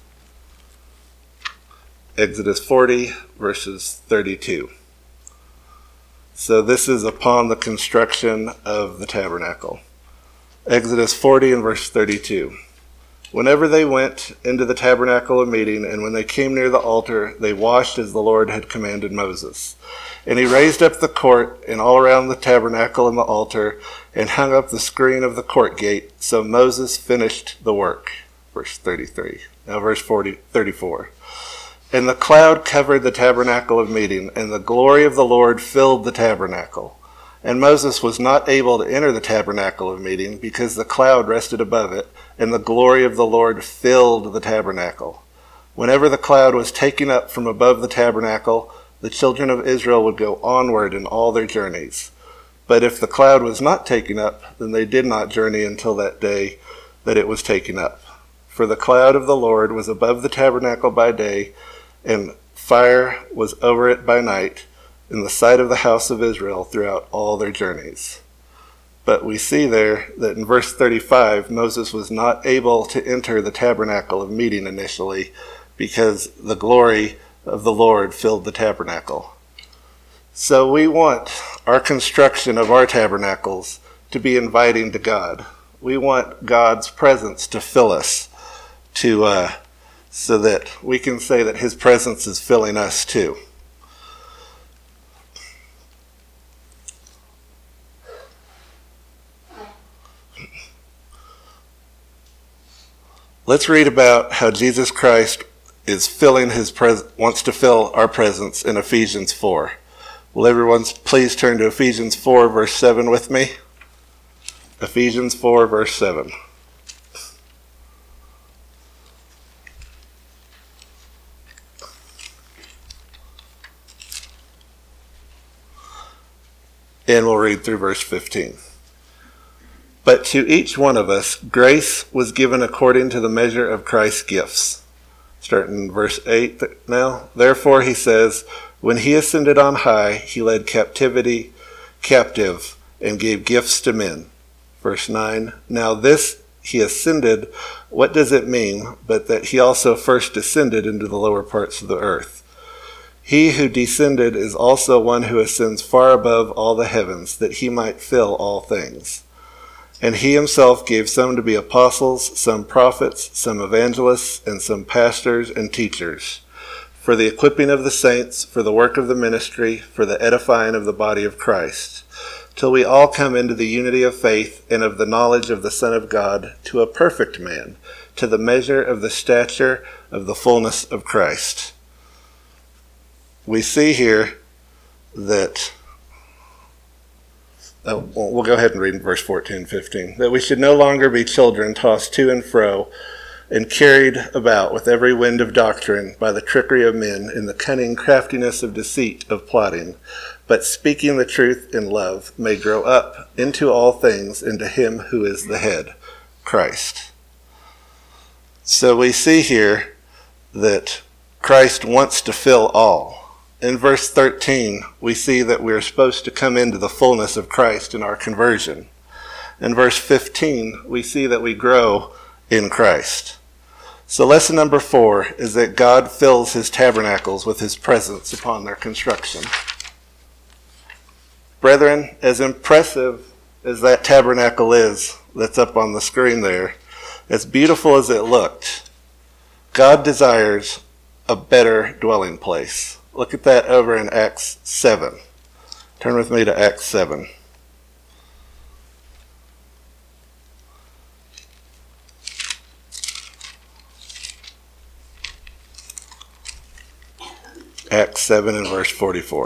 Exodus forty, verses thirty-two. So this is upon the construction of the tabernacle. Exodus forty and verse thirty-two. Whenever they went into the tabernacle of meeting, and when they came near the altar, they washed as the Lord had commanded Moses. And he raised up the court and all around the tabernacle and the altar, and hung up the screen of the court gate. So Moses finished the work. Verse thirty-three. Now verse forty, thirty-four. And the cloud covered the tabernacle of meeting, and the glory of the Lord filled the tabernacle. And Moses was not able to enter the tabernacle of meeting, because the cloud rested above it, and the glory of the Lord filled the tabernacle. Whenever the cloud was taken up from above the tabernacle, the children of Israel would go onward in all their journeys. But if the cloud was not taken up, then they did not journey until that day that it was taken up. For the cloud of the Lord was above the tabernacle by day, and fire was over it by night, in the sight of the house of Israel throughout all their journeys. But we see there that in verse thirty-five, Moses was not able to enter the tabernacle of meeting initially, because the glory of the Lord filled the tabernacle. So we want our construction of our tabernacles to be inviting to God. We want God's presence to fill us, to uh, so that we can say that his presence is filling us too. Let's read about how Jesus Christ is filling his pres- wants to fill our presence in Ephesians four. Will everyone please turn to Ephesians four, verse seven with me? Ephesians four, verse seven. And we'll read through verse fifteen. But to each one of us, grace was given according to the measure of Christ's gifts. Starting in verse eight now. Therefore, he says, when he ascended on high, he led captivity captive and gave gifts to men. Verse nine. Now this he ascended, what does it mean? But that he also first descended into the lower parts of the earth. He who descended is also one who ascends far above all the heavens, that he might fill all things. And he himself gave some to be apostles, some prophets, some evangelists, and some pastors and teachers, for the equipping of the saints, for the work of the ministry, for the edifying of the body of Christ, till we all come into the unity of faith and of the knowledge of the Son of God, to a perfect man, to the measure of the stature of the fullness of Christ. We see here that Oh, well, we'll go ahead and read in verse fourteen and fifteen. That we should no longer be children tossed to and fro and carried about with every wind of doctrine by the trickery of men in the cunning craftiness of deceit of plotting, but speaking the truth in love may grow up into all things into him who is the head, Christ. So we see here that Christ wants to fill all. In verse thirteen, we see that we're supposed to come into the fullness of Christ in our conversion. In verse fifteen, we see that we grow in Christ. So lesson number four is that God fills his tabernacles with his presence upon their construction. Brethren, as impressive as that tabernacle is that's up on the screen there, as beautiful as it looked, God desires a better dwelling place. Look at that over in Acts seven. Turn with me to Acts seven. Acts seven and verse forty-four.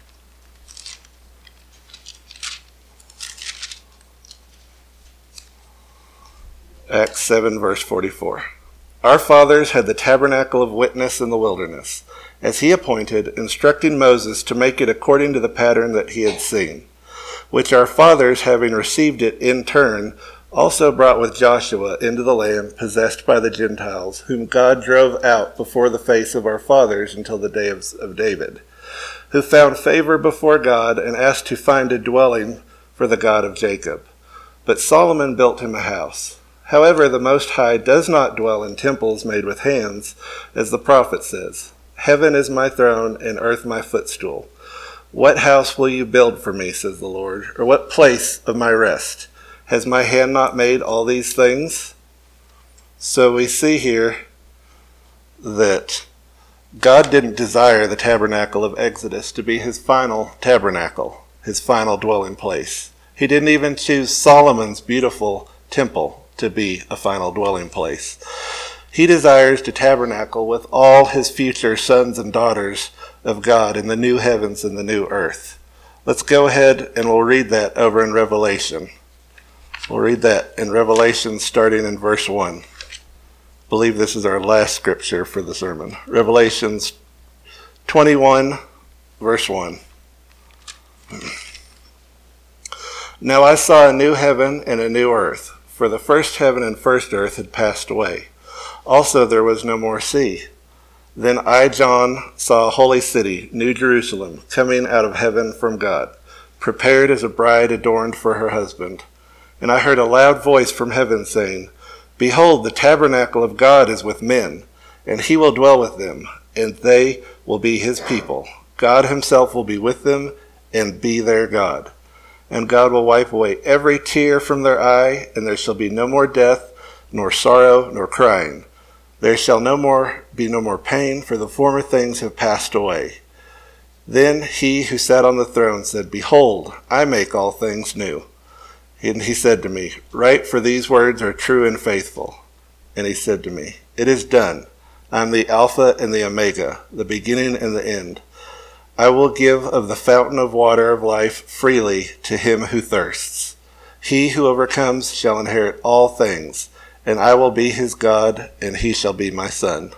Acts seven, verse forty-four. Our fathers had the tabernacle of witness in the wilderness, as he appointed, instructing Moses to make it according to the pattern that he had seen, which our fathers, having received it in turn, also brought with Joshua into the land possessed by the Gentiles, whom God drove out before the face of our fathers until the day of, of David, who found favor before God and asked to find a dwelling for the God of Jacob. But Solomon built him a house. However, the Most High does not dwell in temples made with hands, as the prophet says, Heaven is my throne and earth my footstool. What house will you build for me, says the Lord, or what place of my rest? Has my hand not made all these things? So we see here that God didn't desire the tabernacle of Exodus to be his final tabernacle, his final dwelling place. He didn't even choose Solomon's beautiful temple to be a final dwelling place. He desires to tabernacle with all his future sons and daughters of God in the new heavens and the new earth. Let's go ahead and we'll read that over in Revelation. We'll read that in Revelation starting in verse one. I believe this is our last scripture for the sermon. Revelations twenty-one, verse one. Now I saw a new heaven and a new earth, for the first heaven and first earth had passed away. Also there was no more sea. Then I, John, saw a holy city, New Jerusalem, coming out of heaven from God, prepared as a bride adorned for her husband. And I heard a loud voice from heaven saying, Behold, the tabernacle of God is with men, and he will dwell with them, and they will be his people. God himself will be with them and be their God. And God will wipe away every tear from their eye, and there shall be no more death, nor sorrow, nor crying. There shall no more be no more pain, for the former things have passed away. Then he who sat on the throne said, Behold, I make all things new. And he said to me, Write, for these words are true and faithful. And he said to me, It is done. I am the Alpha and the Omega, the beginning and the end. I will give of the fountain of water of life freely to him who thirsts. He who overcomes shall inherit all things, and I will be his God, and he shall be my son.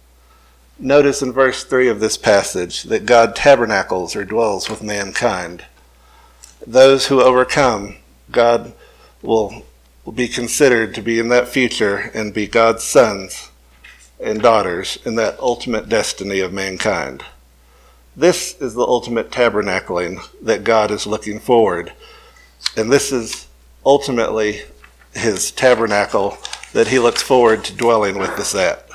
Notice in verse three of this passage that God tabernacles or dwells with mankind. Those who overcome, God will, will be considered to be in that future and be God's sons and daughters in that ultimate destiny of mankind. This is the ultimate tabernacling that God is looking forward. And this is ultimately his tabernacle that he looks forward to dwelling with us at.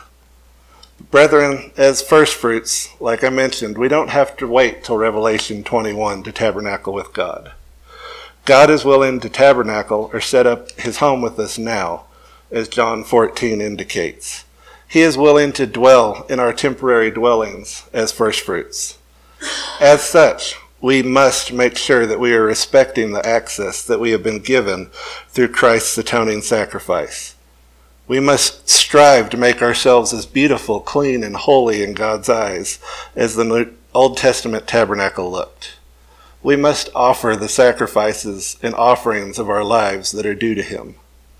Brethren, as first fruits, like I mentioned, we don't have to wait till Revelation twenty-one to tabernacle with God. God is willing to tabernacle or set up his home with us now, as John fourteen indicates. He is willing to dwell in our temporary dwellings as first fruits. As such, we must make sure that we are respecting the access that we have been given through Christ's atoning sacrifice. We must strive to make ourselves as beautiful, clean, and holy in God's eyes as the Old Testament tabernacle looked. We must offer the sacrifices and offerings of our lives that are due to him.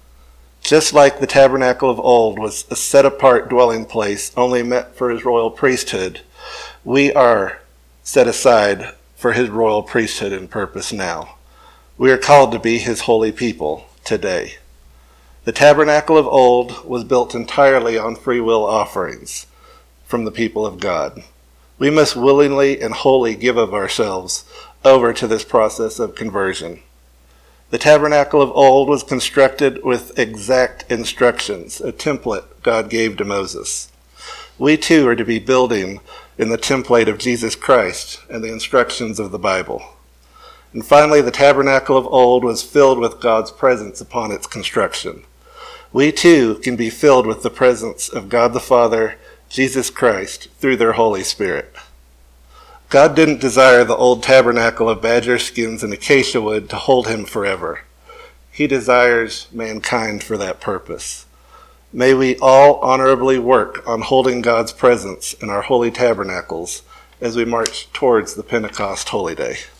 Just like the tabernacle of old was a set-apart dwelling place only meant for his royal priesthood, we are set aside for his royal priesthood and purpose now. We are called to be his holy people today. The tabernacle of old was built entirely on free will offerings from the people of God. We must willingly and wholly give of ourselves over to this process of conversion. The tabernacle of old was constructed with exact instructions, a template God gave to Moses. We too are to be building in the template of Jesus Christ and the instructions of the Bible. And finally, the tabernacle of old was filled with God's presence upon its construction. We too can be filled with the presence of God the Father, Jesus Christ, through their Holy Spirit. God didn't desire the old tabernacle of badger skins and acacia wood to hold him forever. He desires mankind for that purpose. May we all honorably work on holding God's presence in our holy tabernacles as we march towards the Pentecost Holy Day.